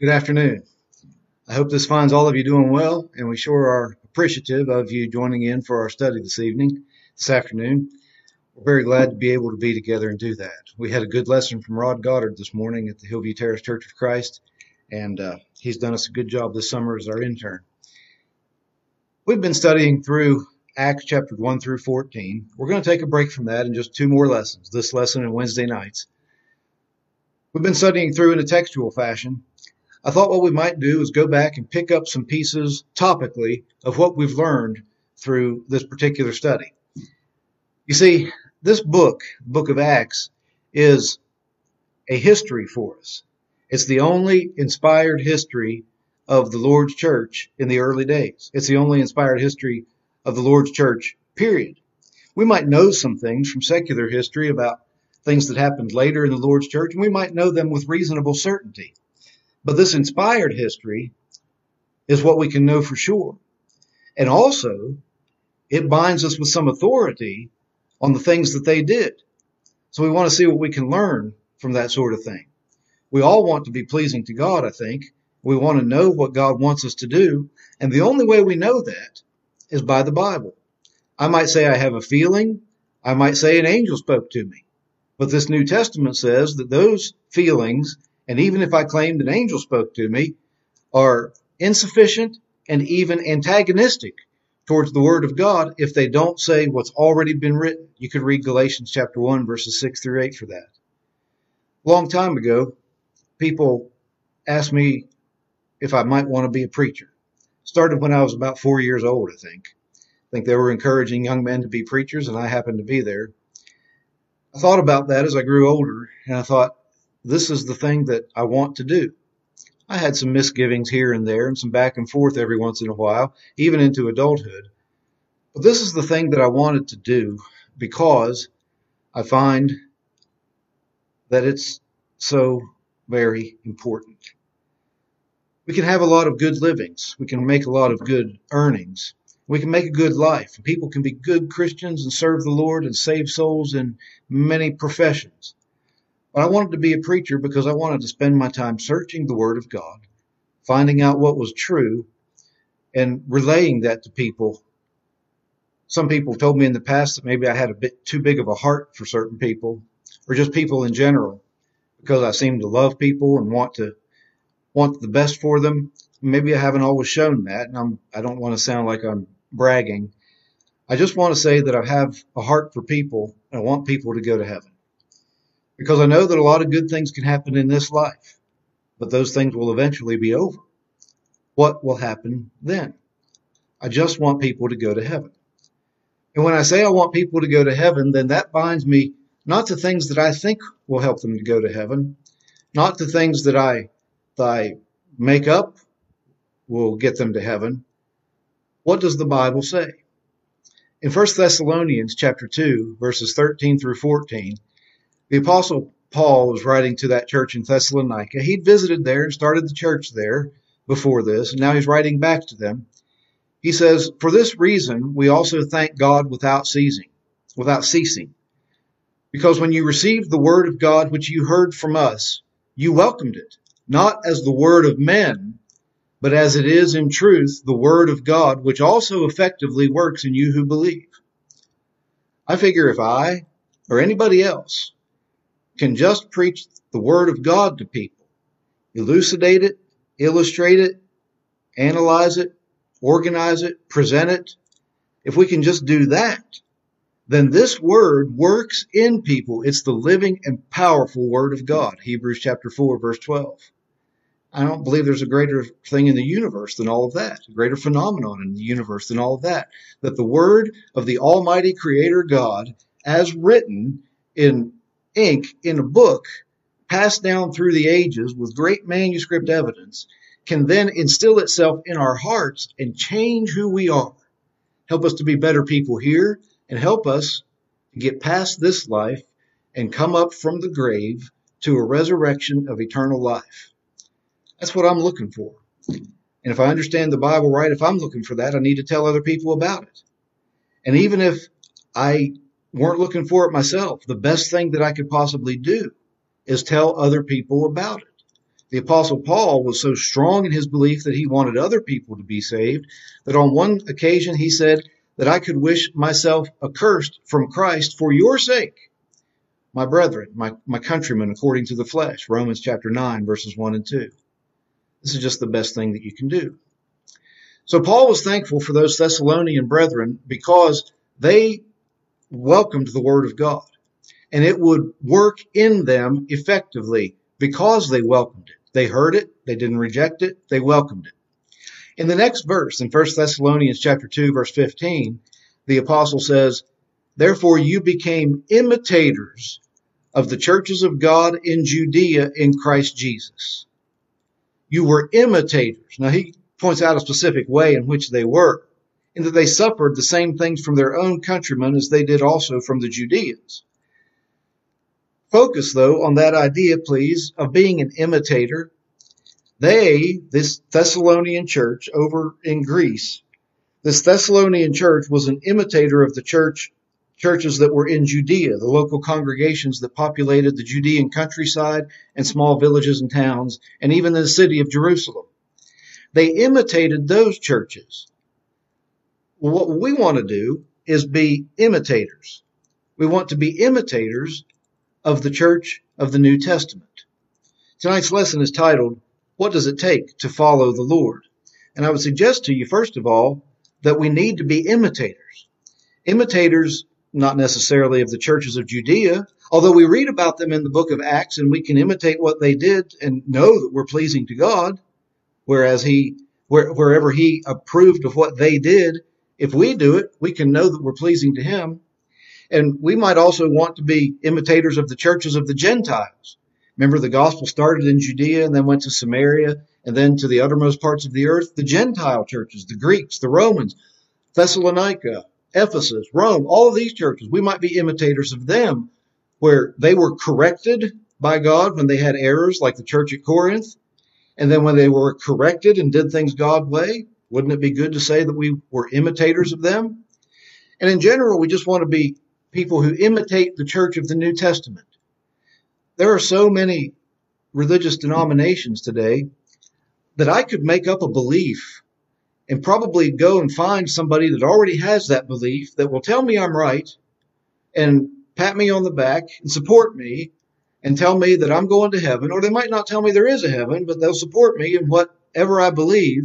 Good afternoon. I hope this finds all of you doing well, and we sure are appreciative of you joining in for our study this afternoon. We're very glad to be able to be together and do that. We had a good lesson from Rod Goddard this morning at the Hillview Terrace Church of Christ, and he's done us a good job this summer as our intern. We've been studying through Acts chapters 1 through 14. We're going to take a break from that in just two more lessons, this lesson and Wednesday nights. We've been studying through in a textual fashion. I thought what we might do is go back and pick up some pieces topically of what we've learned through this particular study. You see, this book of Acts, is a history for us. It's the only inspired history of the Lord's church in the early days. It's the only inspired history of the Lord's church, period. We might know some things from secular history about things that happened later in the Lord's church, and we might know them with reasonable certainty. But this inspired history is what we can know for sure. And also, it binds us with some authority on the things that they did. So we want to see what we can learn from that sort of thing. We all want to be pleasing to God, I think. We want to know what God wants us to do. And the only way we know that is by the Bible. I might say I have a feeling. I might say an angel spoke to me. But this New Testament says that those feelings, and even if I claimed an angel spoke to me, are insufficient and even antagonistic towards the Word of God if they don't say what's already been written. You could read Galatians chapter 1, verses 6 through 8 for that. A long time ago, people asked me if I might want to be a preacher. Started when I was about 4 years old, I think. I think they were encouraging young men to be preachers, and I happened to be there. I thought about that as I grew older, and I thought, this is the thing that I want to do. I had some misgivings here and there and some back and forth every once in a while, even into adulthood. But this is the thing that I wanted to do because I find that it's so very important. We can have a lot of good livings. We can make a lot of good earnings. We can make a good life. People can be good Christians and serve the Lord and save souls in many professions. But I wanted to be a preacher because I wanted to spend my time searching the Word of God, finding out what was true, and relaying that to people. Some people told me in the past that maybe I had a bit too big of a heart for certain people, or just people in general, because I seem to love people and want the best for them. Maybe I haven't always shown that, and I don't want to sound like I'm bragging. I just want to say that I have a heart for people, and I want people to go to heaven. Because I know that a lot of good things can happen in this life, but those things will eventually be over. What will happen then? I just want people to go to heaven. And when I say I want people to go to heaven, then that binds me not to things that I think will help them to go to heaven, not to things that I make up will get them to heaven. What does the Bible say? In 1 Thessalonians chapter 2, verses 13 through 14, the Apostle Paul was writing to that church in Thessalonica. He'd visited there and started the church there before this, and now he's writing back to them. He says, "For this reason we also thank God without ceasing, because when you received the word of God which you heard from us, you welcomed it, not as the word of men, but as it is in truth the word of God, which also effectively works in you who believe." I figure if I or anybody else can just preach the Word of God to people, elucidate it, illustrate it, analyze it, organize it, present it, if we can just do that, then this Word works in people. It's the living and powerful Word of God. Hebrews chapter 4, verse 12. I don't believe there's a greater thing in the universe than all of that, a greater phenomenon in the universe than all of that, that the Word of the Almighty Creator God, as written in ink in a book passed down through the ages with great manuscript evidence, can then instill itself in our hearts and change who we are, help us to be better people here, and help us to get past this life and come up from the grave to a resurrection of eternal life. That's what I'm looking for. And if I understand the Bible right, if I'm looking for that, I need to tell other people about it. And even if I weren't looking for it myself, the best thing that I could possibly do is tell other people about it. The Apostle Paul was so strong in his belief that he wanted other people to be saved that on one occasion he said that I could wish myself accursed from Christ for your sake, my brethren, my countrymen, according to the flesh. Romans chapter 9, verses 1 and 2. This is just the best thing that you can do. So Paul was thankful for those Thessalonian brethren because they welcomed the word of God, and it would work in them effectively because they welcomed it. They heard it, they didn't reject it, they welcomed it. In the next verse, in 1 Thessalonians chapter 2, verse 15, the apostle says, therefore you became imitators of the churches of God in Judea in Christ Jesus. You were imitators. Now he points out a specific way in which they were, in that they suffered the same things from their own countrymen as they did also from the Judeans. Focus, though, on that idea, please, of being an imitator. This Thessalonian church over in Greece, this Thessalonian church was an imitator of the churches that were in Judea, the local congregations that populated the Judean countryside and small villages and towns, and even the city of Jerusalem. They imitated those churches. Well, what we want to do is be imitators. We want to be imitators of the church of the New Testament. Tonight's lesson is titled, What Does It Take to Follow the Lord? And I would suggest to you, first of all, that we need to be imitators. Imitators, not necessarily of the churches of Judea, although we read about them in the book of Acts and we can imitate what they did and know that we're pleasing to God, whereas wherever he approved of what they did, if we do it, we can know that we're pleasing to him. And we might also want to be imitators of the churches of the Gentiles. Remember, the gospel started in Judea and then went to Samaria and then to the uttermost parts of the earth. The Gentile churches, the Greeks, the Romans, Thessalonica, Ephesus, Rome, all of these churches, we might be imitators of them, where they were corrected by God when they had errors, like the church at Corinth. And then when they were corrected and did things God's way, wouldn't it be good to say that we were imitators of them? And in general, we just want to be people who imitate the church of the New Testament. There are so many religious denominations today that I could make up a belief and probably go and find somebody that already has that belief that will tell me I'm right and pat me on the back and support me and tell me that I'm going to heaven. Or they might not tell me there is a heaven, but they'll support me in whatever I believe,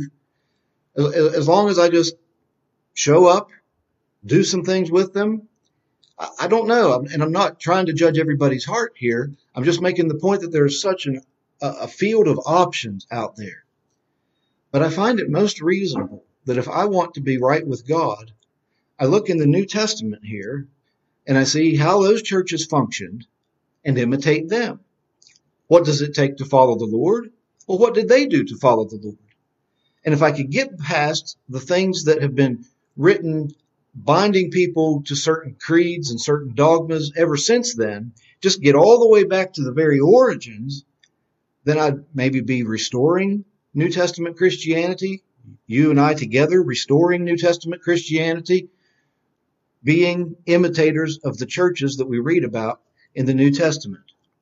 as long as I just show up, do some things with them. I don't know, and I'm not trying to judge everybody's heart here. I'm just making the point that there's such a field of options out there. But I find it most reasonable that if I want to be right with God, I look in the New Testament here and I see how those churches functioned and imitate them. What does it take to follow the Lord? Well, what did they do to follow the Lord? And if I could get past the things that have been written binding people to certain creeds and certain dogmas ever since then, just get all the way back to the very origins, then I'd maybe be restoring New Testament Christianity, you and I together restoring New Testament Christianity, being imitators of the churches that we read about in the New Testament.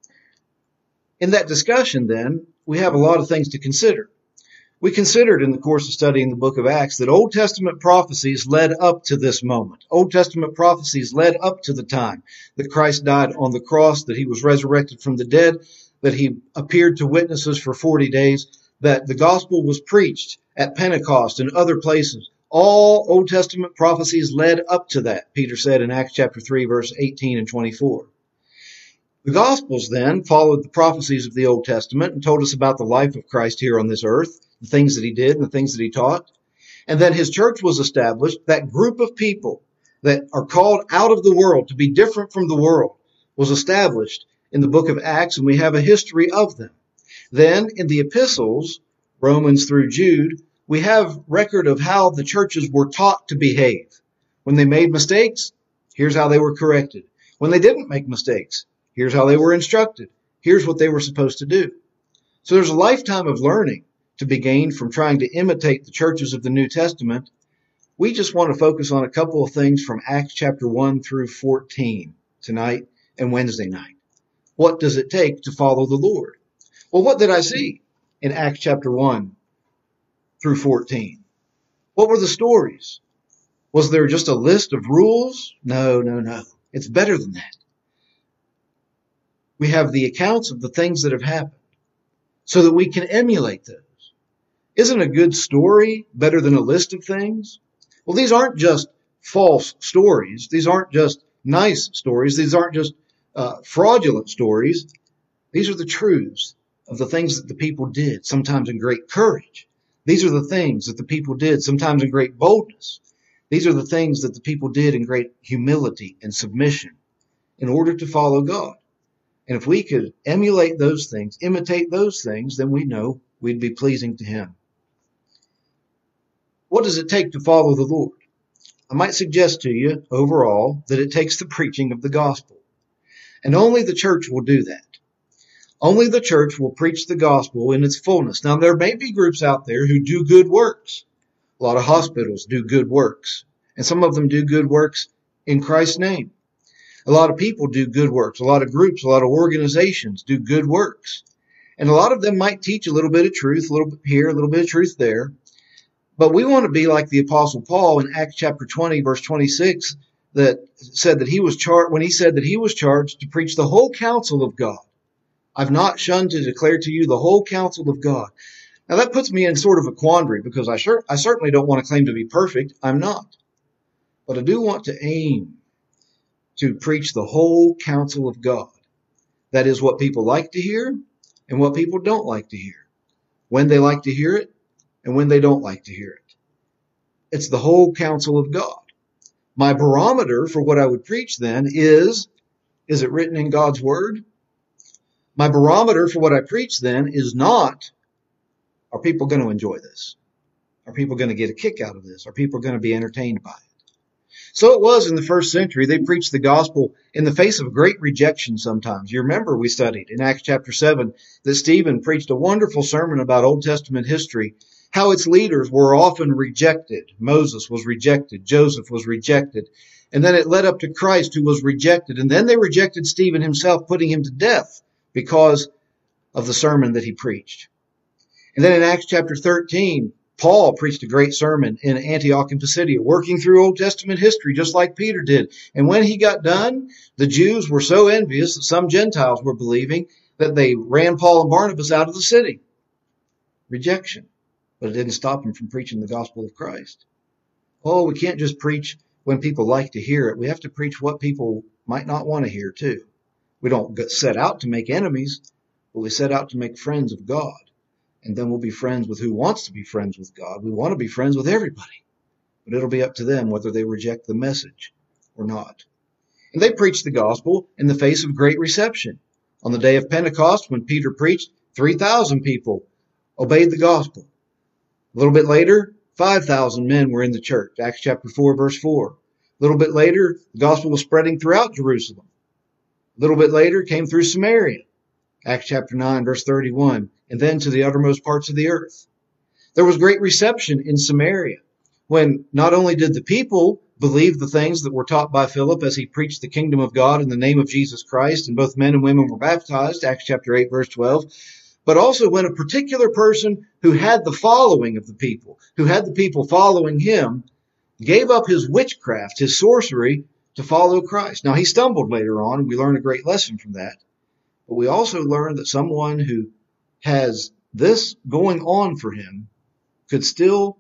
In that discussion, then, we have a lot of things to consider. We considered in the course of studying the book of Acts that Old Testament prophecies led up to this moment. Old Testament prophecies led up to the time that Christ died on the cross, that he was resurrected from the dead, that he appeared to witnesses for 40 days, that the gospel was preached at Pentecost and other places. All Old Testament prophecies led up to that, Peter said in Acts chapter 3, verse 18 and 24. The Gospels then followed the prophecies of the Old Testament and told us about the life of Christ here on this earth, the things that he did and the things that he taught. And then his church was established. That group of people that are called out of the world to be different from the world was established in the book of Acts, and we have a history of them. Then in the epistles, Romans through Jude, we have record of how the churches were taught to behave. When they made mistakes, here's how they were corrected. When they didn't make mistakes, here's how they were instructed. Here's what they were supposed to do. So there's a lifetime of learning to be gained from trying to imitate the churches of the New Testament. We just want to focus on a couple of things from Acts chapter 1 through 14 tonight and Wednesday night. What does it take to follow the Lord? Well, what did I see? in Acts chapter 1 through 14? What were the stories? Was there just a list of rules? No. It's better than that. We have the accounts of the things that have happened so that we can emulate those. Isn't a good story better than a list of things? Well, these aren't just false stories. These aren't just nice stories. These aren't just fraudulent stories. These are the truths of the things that the people did, sometimes in great courage. These are the things that the people did, sometimes in great boldness. These are the things that the people did in great humility and submission in order to follow God. And if we could emulate those things, imitate those things, then we know we'd be pleasing to Him. What does it take to follow the Lord? I might suggest to you overall that it takes the preaching of the gospel. And only the church will do that. Only the church will preach the gospel in its fullness. Now, there may be groups out there who do good works. A lot of hospitals do good works. And some of them do good works in Christ's name. A lot of people do good works. A lot of groups, a lot of organizations do good works. And a lot of them might teach a little bit of truth, a little bit here, a little bit of truth there. But we want to be like the Apostle Paul in Acts chapter 20, verse 26, that said that he was when he said that he was charged to preach the whole counsel of God. I've not shunned to declare to you the whole counsel of God. Now that puts me in sort of a quandary because I certainly don't want to claim to be perfect. I'm not. But I do want to aim to preach the whole counsel of God. That is what people like to hear and what people don't like to hear. When they like to hear it and when they don't like to hear it. It's the whole counsel of God. My barometer for what I would preach then is it written in God's Word? My barometer for what I preach then is not, are people going to enjoy this? Are people going to get a kick out of this? Are people going to be entertained by it? So it was in the first century. They preached the gospel in the face of great rejection sometimes. You remember we studied in Acts chapter 7 that Stephen preached a wonderful sermon about Old Testament history, how its leaders were often rejected. Moses was rejected. Joseph was rejected. And then it led up to Christ, who was rejected. And then they rejected Stephen himself, putting him to death because of the sermon that he preached. And then in Acts chapter 13, Paul preached a great sermon in Antioch and Pisidia, working through Old Testament history just like Peter did. And when he got done, the Jews were so envious that some Gentiles were believing that they ran Paul and Barnabas out of the city. Rejection. But it didn't stop them from preaching the gospel of Christ. Oh, we can't just preach when people like to hear it. We have to preach what people might not want to hear too. We don't set out to make enemies, but we set out to make friends of God. And then we'll be friends with who wants to be friends with God. We want to be friends with everybody. But it'll be up to them whether they reject the message or not. And they preached the gospel in the face of great reception. On the day of Pentecost, when Peter preached, 3,000 people obeyed the gospel. A little bit later, 5,000 men were in the church. Acts chapter 4, verse 4. A little bit later, the gospel was spreading throughout Jerusalem. A little bit later, it came through Samaria. Acts chapter 9, verse 31. And then to the uttermost parts of the earth. There was great reception in Samaria when not only did the people believe the things that were taught by Philip as he preached the kingdom of God in the name of Jesus Christ, and both men and women were baptized, Acts chapter 8, verse 12, but also when a particular person who had the following of the people, who had the people following him, gave up his witchcraft, his sorcery, to follow Christ. Now, he stumbled later on, and we learn a great lesson from that. But we also learn that someone who has this going on for him could still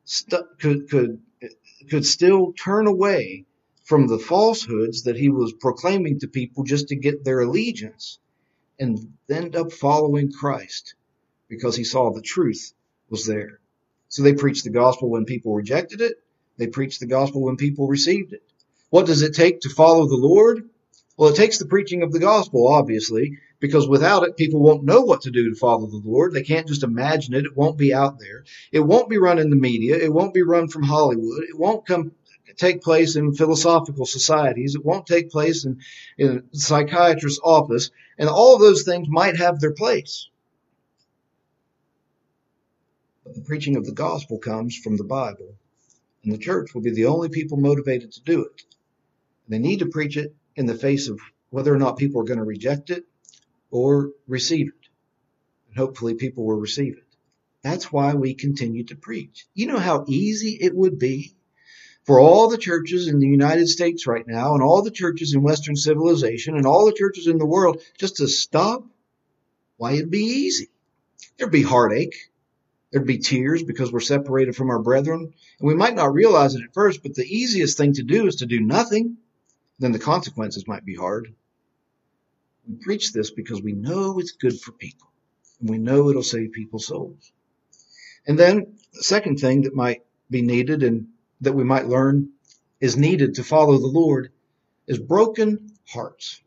turn away from the falsehoods that he was proclaiming to people just to get their allegiance and end up following Christ because he saw the truth was there. So they preached the gospel when people rejected it. They preached the gospel when people received it. What does it take to follow the Lord? Well, it takes the preaching of the gospel, obviously, because without it, people won't know what to do to follow the Lord. They can't just imagine it. It won't be out there. It won't be run in the media. It won't be run from Hollywood. It won't take place in philosophical societies. It won't take place in a psychiatrist's office. And all of those things might have their place. But the preaching of the gospel comes from the Bible. And the church will be the only people motivated to do it. They need to preach it in the face of whether or not people are going to reject it or receive it. and hopefully people will receive it. That's why we continue to preach. You know how easy it would be for all the churches in the United States right now, and all the churches in Western civilization, and all the churches in the world just to stop? Why, it'd be easy. There'd be heartache. There'd be tears because we're separated from our brethren. And we might not realize it at first, but the easiest thing to do is to do nothing. Then the consequences might be hard. We preach this because we know it's good for people. And we know it'll save people's souls. And then the second thing that might be needed and that we might learn is needed to follow the Lord is broken hearts.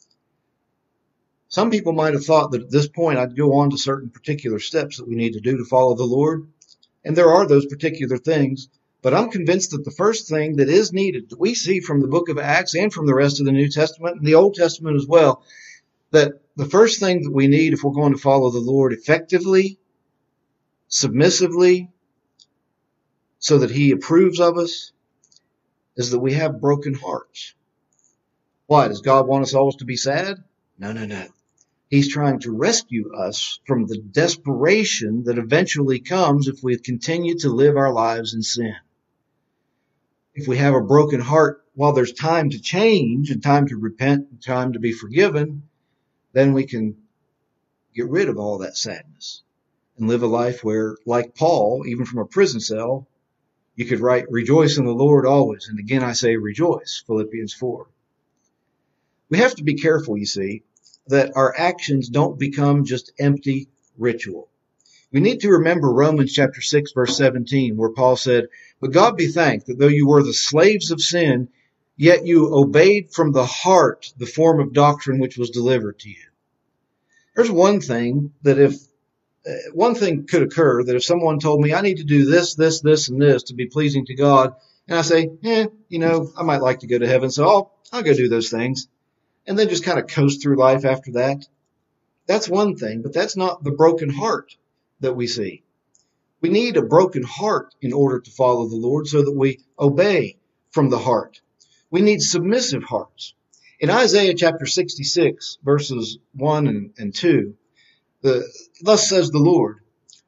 Some people might have thought that at this point I'd go on to certain particular steps that we need to do to follow the Lord. And there are those particular things. But I'm convinced that the first thing that is needed, that we see from the book of Acts and from the rest of the New Testament and the Old Testament as well, that the first thing that we need if we're going to follow the Lord effectively, submissively, so that He approves of us, is that we have broken hearts. Why? Does God want us always to be sad? No, no, no. He's trying to rescue us from the desperation that eventually comes if we continue to live our lives in sin. If we have a broken heart while there's time to change and time to repent and time to be forgiven, then we can get rid of all that sadness and live a life where, like Paul, even from a prison cell, you could write, "Rejoice in the Lord always." And again, I say rejoice, Philippians 4. We have to be careful, you see, that our actions don't become just empty ritual. We need to remember Romans chapter 6, verse 17, where Paul said, "But God be thanked that though you were the slaves of sin, yet you obeyed from the heart the form of doctrine which was delivered to you." There's one thing could occur that if someone told me I need to do this, this, this, and this to be pleasing to God, and I say, I might like to go to heaven, so I'll go do those things, and then just kind of coast through life after that. That's one thing, but that's not the broken heart that we see. We need a broken heart in order to follow the Lord so that we obey from the heart. We need submissive hearts. In Isaiah chapter 66, verses 1 and 2, thus says the Lord,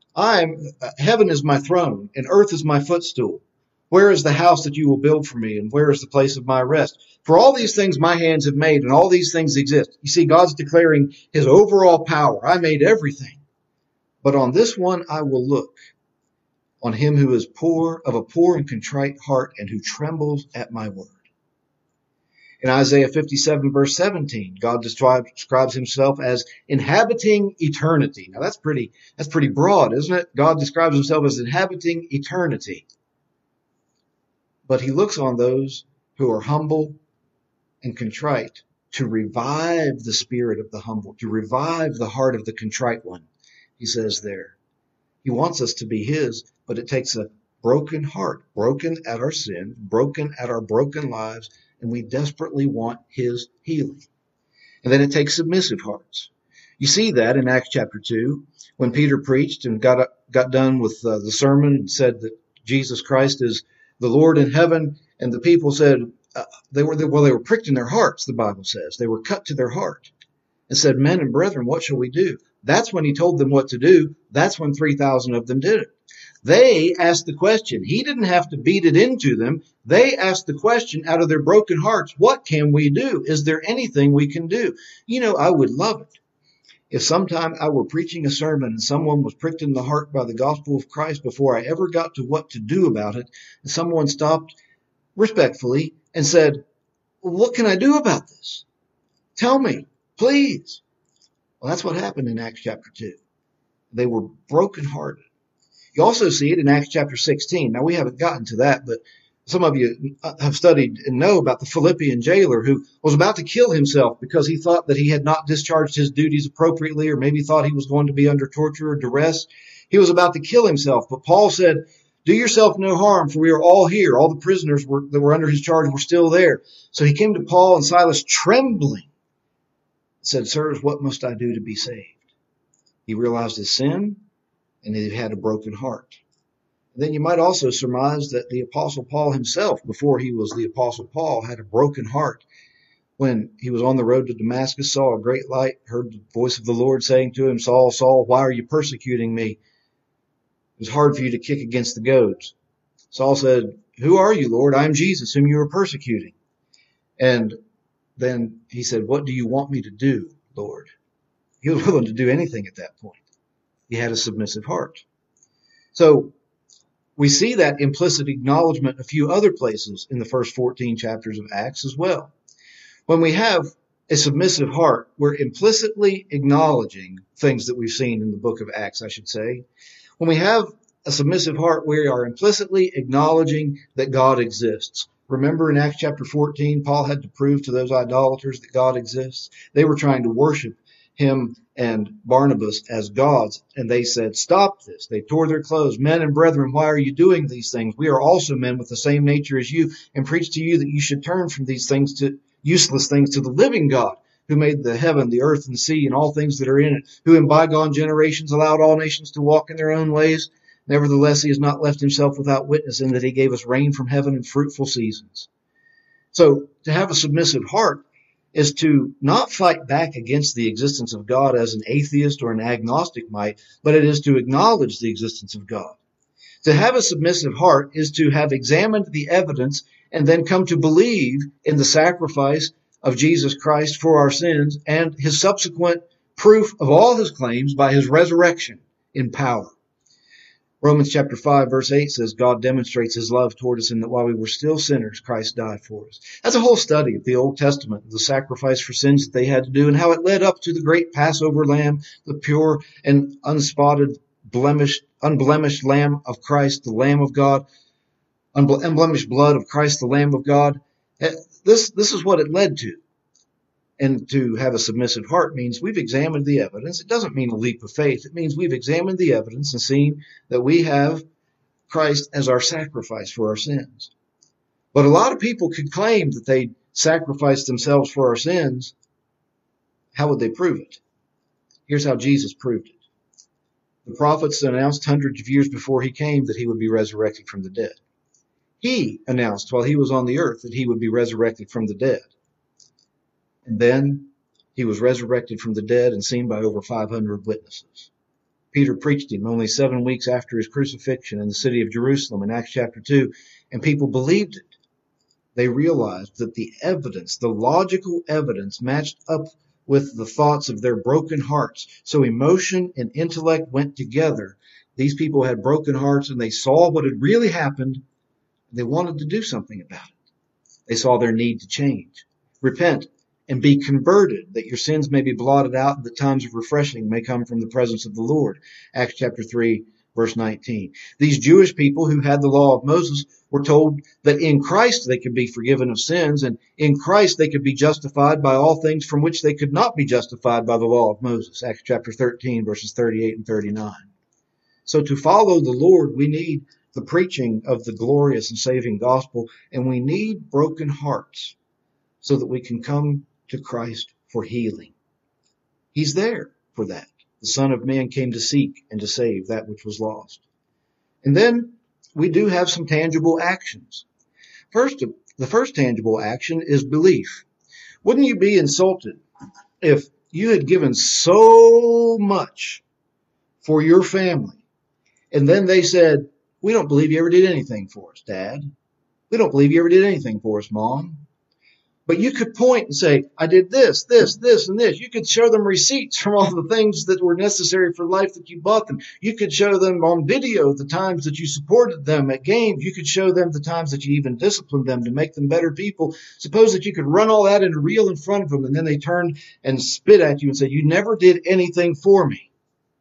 heaven is my throne, and earth is my footstool. Where is the house that you will build for me, and where is the place of my rest? For all these things my hands have made, and all these things exist. You see, God's declaring His overall power. I made everything. But on this one I will look, on him who is poor, of a poor and contrite heart, and who trembles at my word. In Isaiah 57, verse 17, God describes Himself as inhabiting eternity. Now that's pretty broad, isn't it? God describes Himself as inhabiting eternity. But He looks on those who are humble and contrite to revive the spirit of the humble, to revive the heart of the contrite one. He says there. He wants us to be His, but it takes a broken heart, broken at our sin, broken at our broken lives, and we desperately want His healing. And then it takes submissive hearts. You see that in Acts chapter 2, when Peter preached and got done with the sermon and said that Jesus Christ is the Lord in heaven, and the people said, they were pricked in their hearts, the Bible says. They were cut to their heart and said, "Men and brethren, what shall we do?" That's when He told them what to do. That's when 3,000 of them did it. They asked the question. He didn't have to beat it into them. They asked the question out of their broken hearts, what can we do? Is there anything we can do? I would love it if sometime I were preaching a sermon and someone was pricked in the heart by the gospel of Christ before I ever got to what to do about it, and someone stopped respectfully and said, "What can I do about this? Tell me, please." Well, that's what happened in Acts chapter 2. They were brokenhearted. You also see it in Acts chapter 16. Now, we haven't gotten to that, but some of you have studied and know about the Philippian jailer who was about to kill himself because he thought that he had not discharged his duties appropriately, or maybe thought he was going to be under torture or duress. He was about to kill himself, but Paul said, "Do yourself no harm, for we are all here." All the prisoners that were under his charge were still there. So he came to Paul and Silas trembling, said, "Sirs, what must I do to be saved?" He realized his sin, and he had a broken heart. And then you might also surmise that the Apostle Paul himself, before he was the Apostle Paul, had a broken heart. when he was on the road to Damascus, saw a great light, heard the voice of the Lord saying to him, Saul, Saul, why are you persecuting me? It was hard for you to kick against the goads. Saul said, who are you, Lord? I am Jesus, whom you are persecuting. And then he said, what do you want me to do, Lord? He was willing to do anything at that point. He had a submissive heart. So we see that implicit acknowledgement a few other places in the first 14 chapters of Acts as well. When we have a submissive heart, we're implicitly acknowledging things that we've seen in the book of Acts, I should say. When we have a submissive heart, we are implicitly acknowledging that God exists. Remember in Acts chapter 14, Paul had to prove to those idolaters that God exists. They were trying to worship him and Barnabas as gods, and they said, stop this. They tore their clothes. Men and brethren, why are you doing these things? We are also men with the same nature as you, and preach to you that you should turn from these things to useless things to the living God, who made the heaven, the earth, and the sea, and all things that are in it, who in bygone generations allowed all nations to walk in their own ways. Nevertheless, he has not left himself without witness, in that he gave us rain from heaven and fruitful seasons. So to have a submissive heart is to not fight back against the existence of God as an atheist or an agnostic might, but it is to acknowledge the existence of God. To have a submissive heart is to have examined the evidence and then come to believe in the sacrifice of Jesus Christ for our sins and his subsequent proof of all his claims by his resurrection in power. Romans chapter 5 verse 8 says, God demonstrates his love toward us in that while we were still sinners, Christ died for us. That's a whole study of the Old Testament, the sacrifice for sins that they had to do and how it led up to the great Passover lamb, the pure and unspotted, unblemished Lamb of Christ, the Lamb of God, unblemished blood of Christ, the Lamb of God. This is what it led to. And to have a submissive heart means we've examined the evidence. It doesn't mean a leap of faith. It means we've examined the evidence and seen that we have Christ as our sacrifice for our sins. But a lot of people could claim that they sacrificed themselves for our sins. How would they prove it? Here's how Jesus proved it. The prophets announced hundreds of years before he came that he would be resurrected from the dead. He announced while he was on the earth that he would be resurrected from the dead. And then he was resurrected from the dead and seen by over 500 witnesses. Peter preached him only 7 weeks after his crucifixion in the city of Jerusalem in Acts chapter 2, and people believed it. They realized that the evidence, the logical evidence, matched up with the thoughts of their broken hearts. So emotion and intellect went together. These people had broken hearts and they saw what had really happened. They wanted to do something about it. They saw their need to change. Repent and be converted, that your sins may be blotted out, and that times of refreshing may come from the presence of the Lord. Acts chapter 3, verse 19. These Jewish people who had the law of Moses were told that in Christ they could be forgiven of sins, and in Christ they could be justified by all things from which they could not be justified by the law of Moses. Acts chapter 13, verses 38 and 39. So to follow the Lord, we need the preaching of the glorious and saving gospel, and we need broken hearts so that we can come to Christ for healing. He's there for that. The Son of Man came to seek and to save that which was lost. And then we do have some tangible actions. The first tangible action is belief. Wouldn't you be insulted if you had given so much for your family and then they said, we don't believe you ever did anything for us, Dad. We don't believe you ever did anything for us, Mom. But you could point and say, I did this, this, this, and this. You could show them receipts from all the things that were necessary for life that you bought them. You could show them on video the times that you supported them at games. You could show them the times that you even disciplined them to make them better people. Suppose that you could run all that in a reel in front of them, and then they turned and spit at you and said, you never did anything for me.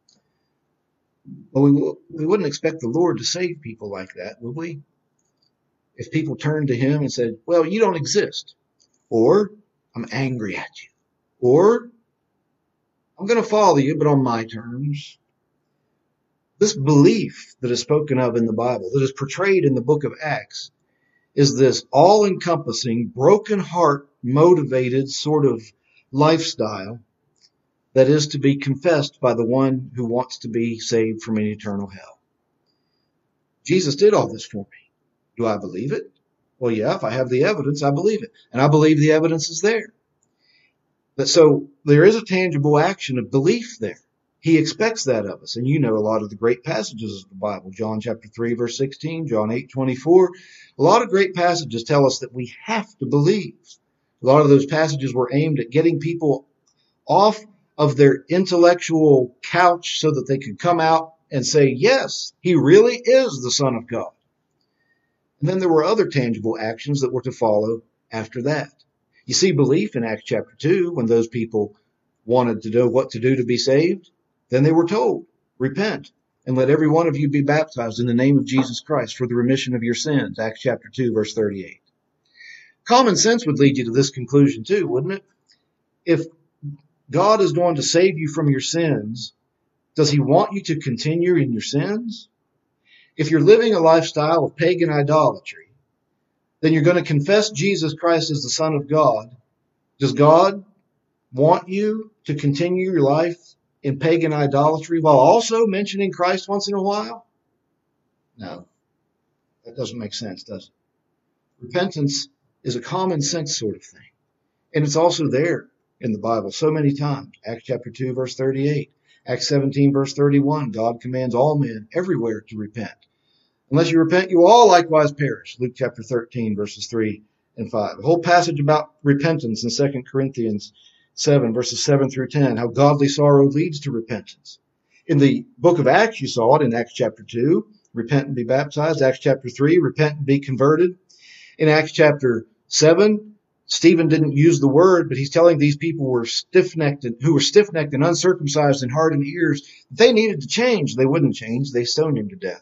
Well, we wouldn't expect the Lord to save people like that, would we? If people turned to him and said, well, you don't exist. Or, I'm angry at you. Or, I'm going to follow you, but on my terms. This belief that is spoken of in the Bible, that is portrayed in the book of Acts, is this all-encompassing, broken heart motivated sort of lifestyle that is to be confessed by the one who wants to be saved from an eternal hell. Jesus did all this for me. Do I believe it? Well, yeah, if I have the evidence, I believe it. And I believe the evidence is there. So there is a tangible action of belief there. He expects that of us. And you know a lot of the great passages of the Bible. John chapter 3, verse 16, John 8:24. A lot of great passages tell us that we have to believe. A lot of those passages were aimed at getting people off of their intellectual couch so that they could come out and say, yes, he really is the Son of God. And then there were other tangible actions that were to follow after that. You see belief in Acts chapter 2 when those people wanted to know what to do to be saved. Then they were told, repent and let every one of you be baptized in the name of Jesus Christ for the remission of your sins. Acts chapter 2, verse 38. Common sense would lead you to this conclusion too, wouldn't it? If God is going to save you from your sins, does he want you to continue in your sins? If you're living a lifestyle of pagan idolatry, then you're going to confess Jesus Christ as the Son of God. Does God want you to continue your life in pagan idolatry while also mentioning Christ once in a while? No, that doesn't make sense, does it? Repentance is a common sense sort of thing. And it's also there in the Bible so many times. Acts chapter 2, verse 38. Acts 17, verse 31. God commands all men everywhere to repent. Unless you repent, you will all likewise perish. Luke chapter 13, verses 3 and 5. A whole passage about repentance in 2 Corinthians 7, verses 7 through 10. How godly sorrow leads to repentance. In the book of Acts, you saw it in Acts chapter 2. Repent and be baptized. Acts chapter 3. Repent and be converted. In Acts chapter 7, Stephen didn't use the word, but he's telling these people who were stiff-necked and uncircumcised in heart and ears, that they needed to change. They wouldn't change. They stoned him to death.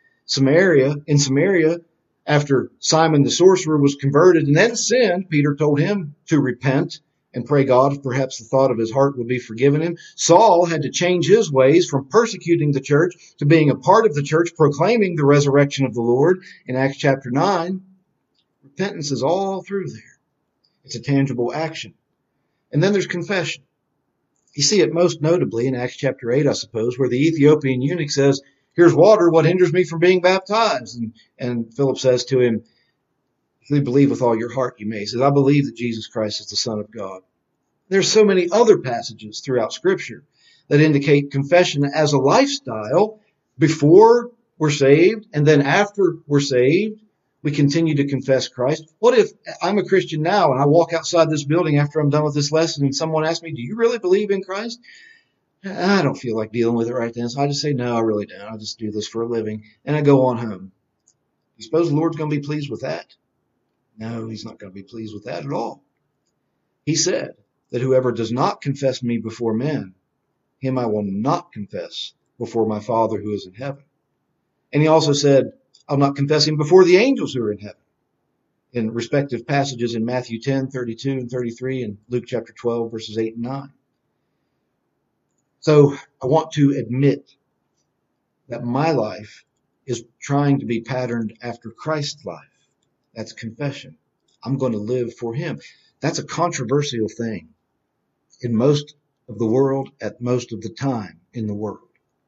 In Samaria, after Simon the sorcerer was converted and then sinned, Peter told him to repent and pray God if perhaps the thought of his heart would be forgiven him. Saul had to change his ways from persecuting the church to being a part of the church, proclaiming the resurrection of the Lord in Acts chapter 9. Repentance is all through there. It's a tangible action. And then there's confession. You see it most notably in Acts chapter 8, I suppose, where the Ethiopian eunuch says, here's water, what hinders me from being baptized? And Philip says to him, if you believe with all your heart, you may. He says, I believe that Jesus Christ is the Son of God. There's so many other passages throughout Scripture that indicate confession as a lifestyle. Before we're saved and then after we're saved, we continue to confess Christ. What if I'm a Christian now and I walk outside this building after I'm done with this lesson and someone asks me, do you really believe in Christ? I don't feel like dealing with it right then. So I just say, no, I really don't. I just do this for a living. And I go on home. You suppose the Lord's going to be pleased with that? No, he's not going to be pleased with that at all. He said that whoever does not confess me before men, him I will not confess before my Father who is in heaven. And he also said, I'll not confess him before the angels who are in heaven. In respective passages in Matthew 10, 32 and 33 and Luke chapter 12, verses 8 and 9. So I want to admit that my life is trying to be patterned after Christ's life. That's confession. I'm going to live for him. That's a controversial thing in most of the world at most of the time in the world.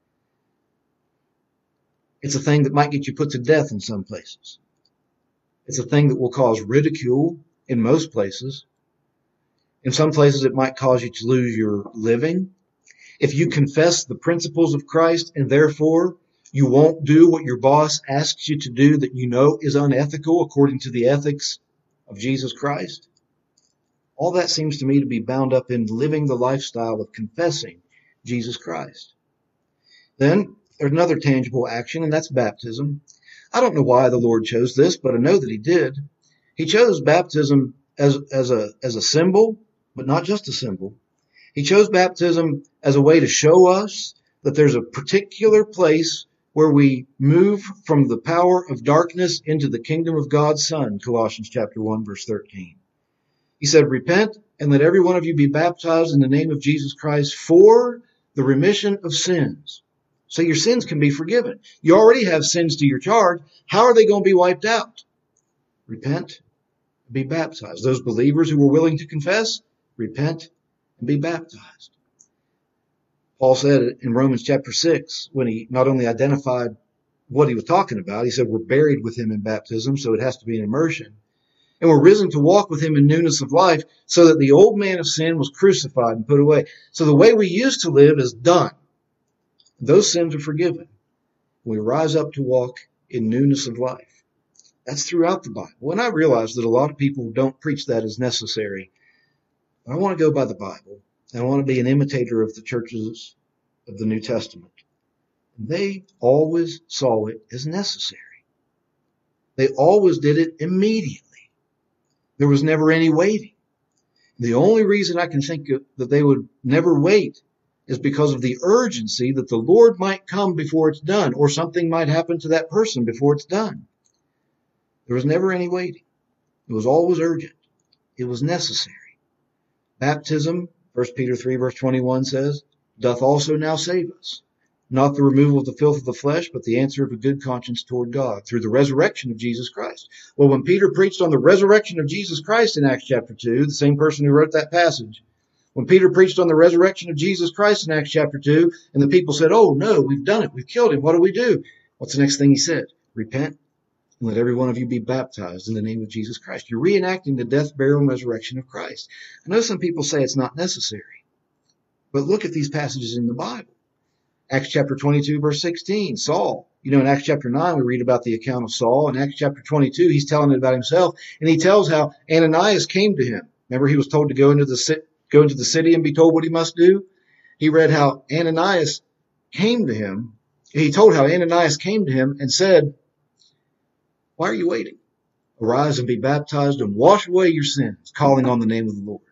It's a thing that might get you put to death in some places. It's a thing that will cause ridicule in most places. In some places, it might cause you to lose your living. If you confess the principles of Christ and therefore you won't do what your boss asks you to do that you know is unethical according to the ethics of Jesus Christ, all that seems to me to be bound up in living the lifestyle of confessing Jesus Christ. Then there's another tangible action, and that's baptism. I don't know why the Lord chose this, but I know that he did. He chose baptism as a symbol, but not just a symbol. He chose baptism as a way to show us that there's a particular place where we move from the power of darkness into the kingdom of God's Son, Colossians chapter 1, verse 13. He said, repent and let every one of you be baptized in the name of Jesus Christ for the remission of sins. So your sins can be forgiven. You already have sins to your charge. How are they going to be wiped out? Repent and be baptized. Those believers who were willing to confess, repent and be baptized. Paul said in Romans chapter 6, when he not only identified what he was talking about, he said we're buried with him in baptism, so it has to be an immersion. and were risen to walk with him in newness of life, so that the old man of sin was crucified and put away. So the way we used to live is done. Those sins are forgiven. We rise up to walk in newness of life. That's throughout the Bible. And I realize that a lot of people don't preach that as necessary. I want to go by the Bible, and I want to be an imitator of the churches of the New Testament. They always saw it as necessary. They always did it immediately. There was never any waiting. The only reason I can think that they would never wait is because of the urgency that the Lord might come before it's done, or something might happen to that person before it's done. There was never any waiting. It was always urgent. It was necessary. Baptism, 1 Peter 3 verse 21 says, doth also now save us, not the removal of the filth of the flesh, but the answer of a good conscience toward God, through the resurrection of Jesus Christ. Well, when Peter preached on the resurrection of Jesus Christ in Acts chapter 2, the same person who wrote that passage, when Peter preached on the resurrection of Jesus Christ in Acts chapter 2, and the people said, oh no, we've done it, we've killed him, what do we do? What's the next thing he said? Repent, and let every one of you be baptized in the name of Jesus Christ. You're reenacting the death, burial, and resurrection of Christ. I know some people say it's not necessary, but look at these passages in the Bible. Acts chapter 22, verse 16, Saul. In Acts chapter 9, we read about the account of Saul. In Acts chapter 22, he's telling it about himself, and he tells how Ananias came to him. Remember, he was told to go into the city and be told what he must do? He read how Ananias came to him. He told how Ananias came to him and said, why are you waiting? Arise and be baptized and wash away your sins, calling on the name of the Lord.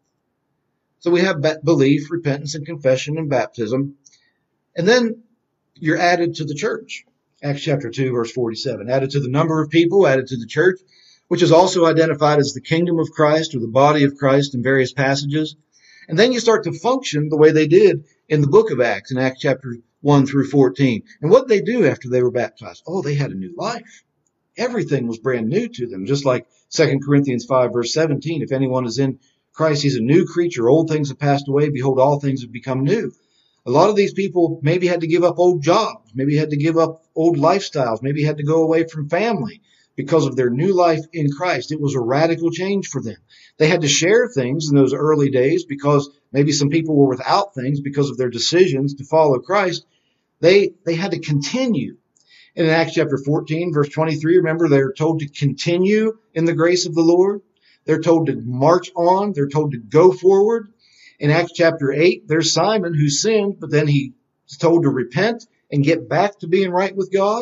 So we have belief, repentance, and confession and baptism. And then you're added to the church. Acts chapter 2, verse 47. Added to the number of people, added to the church, which is also identified as the kingdom of Christ or the body of Christ in various passages. And then you start to function the way they did in the book of Acts, in Acts chapter 1 through 14. And what did they do after they were baptized? Oh, they had a new life. Everything was brand new to them, just like 2 Corinthians 5, verse 17. If anyone is in Christ, he's a new creature. Old things have passed away. Behold, all things have become new. A lot of these people maybe had to give up old jobs, maybe had to give up old lifestyles, maybe had to go away from family because of their new life in Christ. It was a radical change for them. They had to share things in those early days because maybe some people were without things because of their decisions to follow Christ. They had to continue. And in Acts chapter 14, verse 23, remember, they're told to continue in the grace of the Lord. They're told to march on. They're told to go forward. In Acts chapter 8, there's Simon who sinned, but then he's told to repent and get back to being right with God.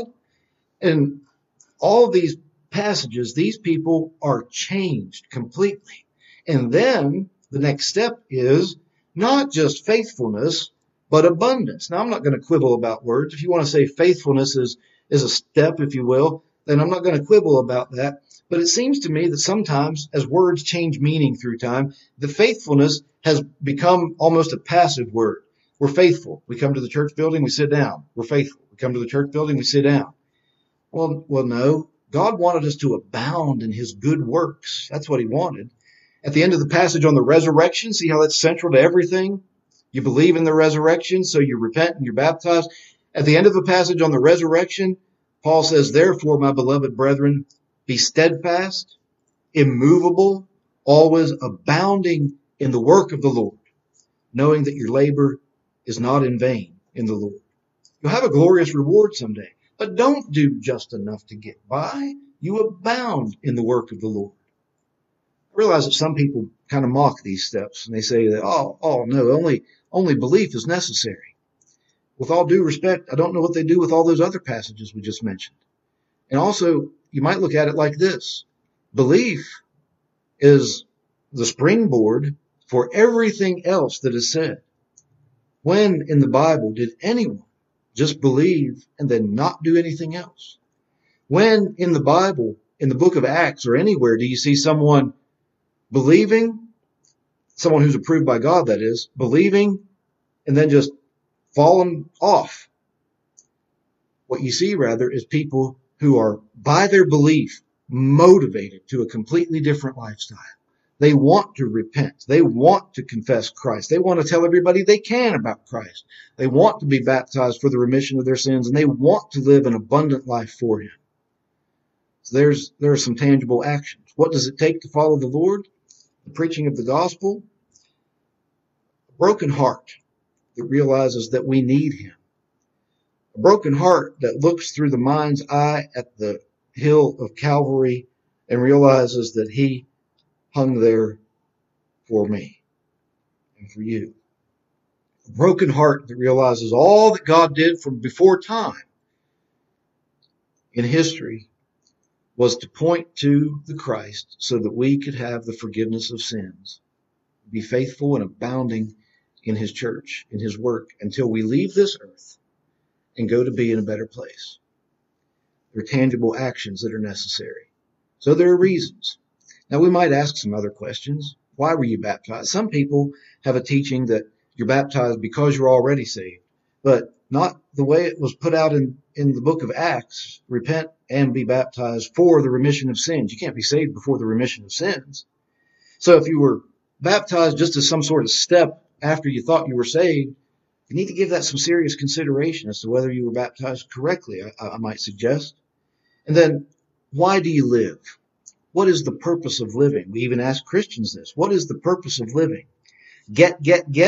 And all these passages, these people are changed completely. And then the next step is not just faithfulness, but abundance. Now, I'm not going to quibble about words. If you want to say faithfulness is a step, if you will, then I'm not going to quibble about that. But it seems to me that sometimes, as words change meaning through time, the faithfulness has become almost a passive word. We're faithful. We come to the church building, we sit down. We're faithful. We come to the church building, we sit down. Well, no. God wanted us to abound in his good works. That's what he wanted. At the end of the passage on the resurrection, see how that's central to everything? You believe in the resurrection, so you repent and you're baptized. At the end of the passage on the resurrection, Paul says, therefore, my beloved brethren, be steadfast, immovable, always abounding in the work of the Lord, knowing that your labor is not in vain in the Lord. You'll have a glorious reward someday, but don't do just enough to get by. You abound in the work of the Lord. I realize that some people kind of mock these steps, and they say that, oh no, only belief is necessary. With all due respect, I don't know what they do with all those other passages we just mentioned. And also, you might look at it like this. Belief is the springboard for everything else that is said. When in the Bible did anyone just believe and then not do anything else? When in the Bible, in the book of Acts or anywhere, do you see someone believing, someone who's approved by God, that is, believing and then just falling off? What you see rather is people who are, by their belief, motivated to a completely different lifestyle. They want to repent. They want to confess Christ. They want to tell everybody they can about Christ. They want to be baptized for the remission of their sins, and they want to live an abundant life for him. So there are some tangible actions. What does it take to follow the Lord? The preaching of the gospel, a broken heart that realizes that we need him, a broken heart that looks through the mind's eye at the hill of Calvary and realizes that he hung there for me and for you. A broken heart that realizes all that God did from before time in history was to point to the Christ so that we could have the forgiveness of sins, be faithful and abounding in his church, in his work, until we leave this earth and go to be in a better place. There are tangible actions that are necessary. So there are reasons. Now we might ask some other questions. Why were you baptized? Some people have a teaching that you're baptized because you're already saved, but not the way it was put out in the book of Acts. Repent and be baptized for the remission of sins. You can't be saved before the remission of sins. So if you were baptized just as some sort of step after you thought you were saved, you need to give that some serious consideration as to whether you were baptized correctly, I might suggest. And then, why do you live? What is the purpose of living? We even ask Christians this. What is the purpose of living? Get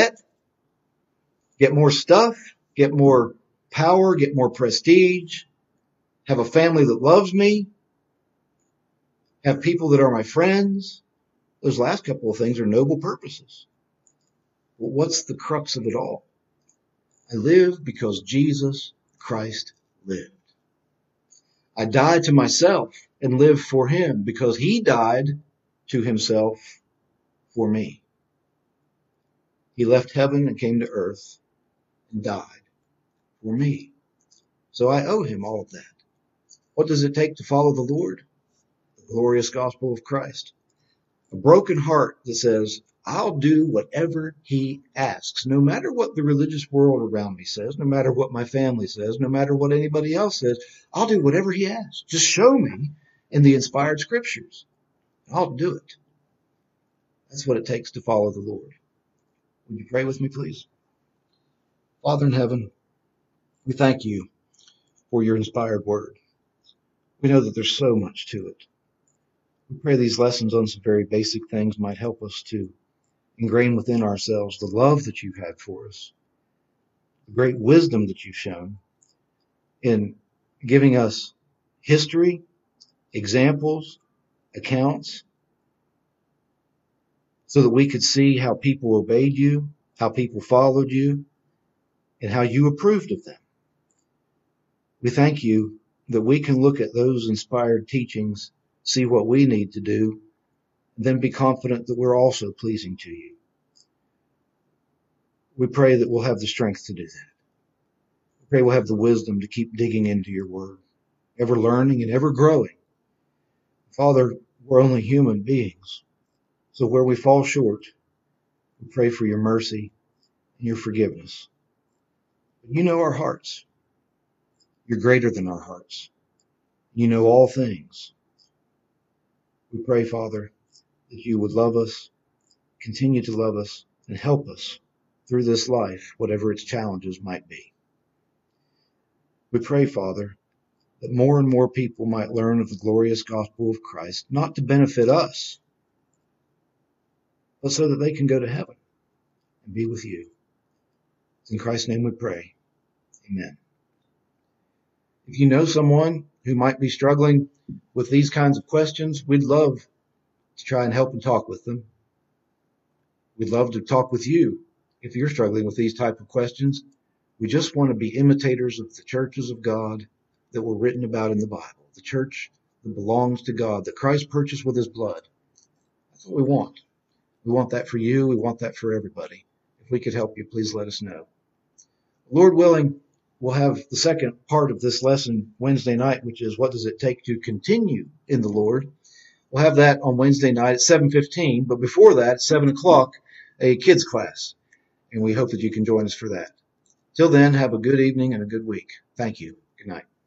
more stuff, get more power, get more prestige, have a family that loves me, have people that are my friends. Those last couple of things are noble purposes. Well, what's the crux of it all? I live because Jesus Christ lived. I die to myself and live for him because he died to himself for me. He left heaven and came to earth and died for me. So I owe him all of that. What does it take to follow the Lord? The glorious gospel of Christ. A broken heart that says, I'll do whatever he asks, no matter what the religious world around me says, no matter what my family says, no matter what anybody else says. I'll do whatever he asks. Just show me in the inspired scriptures. I'll do it. That's what it takes to follow the Lord. Would you pray with me, please? Father in heaven, we thank you for your inspired word. We know that there's so much to it. We pray these lessons on some very basic things might help us to ingrain within ourselves the love that you've had for us, the great wisdom that you've shown in giving us history, examples, accounts, so that we could see how people obeyed you, how people followed you, and how you approved of them. We thank you that we can look at those inspired teachings, see what we need to do, and then be confident that we're also pleasing to you. We pray that we'll have the strength to do that. We pray we'll have the wisdom to keep digging into your word, ever learning and ever growing. Father, we're only human beings, so where we fall short, we pray for your mercy and your forgiveness. But you know our hearts. You're greater than our hearts. You know all things. We pray, Father, that you would love us, continue to love us, and help us through this life, whatever its challenges might be. We pray, Father, that more and more people might learn of the glorious gospel of Christ, not to benefit us, but so that they can go to heaven and be with you. In Christ's name we pray. Amen. If you know someone who might be struggling with these kinds of questions, we'd love to try and help and talk with them. We'd love to talk with you if you're struggling with these type of questions. We just want to be imitators of the churches of God that were written about in the Bible, the church that belongs to God, that Christ purchased with his blood. That's what we want. We want that for you. We want that for everybody. If we could help you, please let us know. Lord willing, we'll have the second part of this lesson Wednesday night, which is what does it take to continue in the Lord. We'll have that on Wednesday night at 7:15, but before that, at 7 o'clock, a kids class. And we hope that you can join us for that. Till then, have a good evening and a good week. Thank you. Good night.